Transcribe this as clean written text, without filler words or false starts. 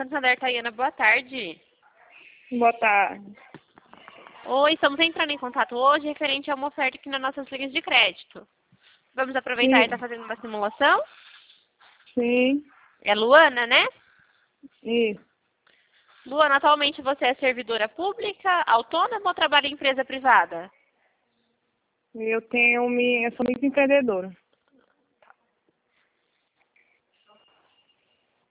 Santander, Tayana, boa tarde. Boa tarde. Oi, estamos entrando em contato hoje referente a uma oferta aqui nas nossas linhas de crédito. Vamos aproveitar e Sim. estar fazendo uma simulação? Sim. É Luana, né? Isso. Luana, atualmente você é servidora pública, autônoma ou trabalha em empresa privada? Eu sou microempreendedora.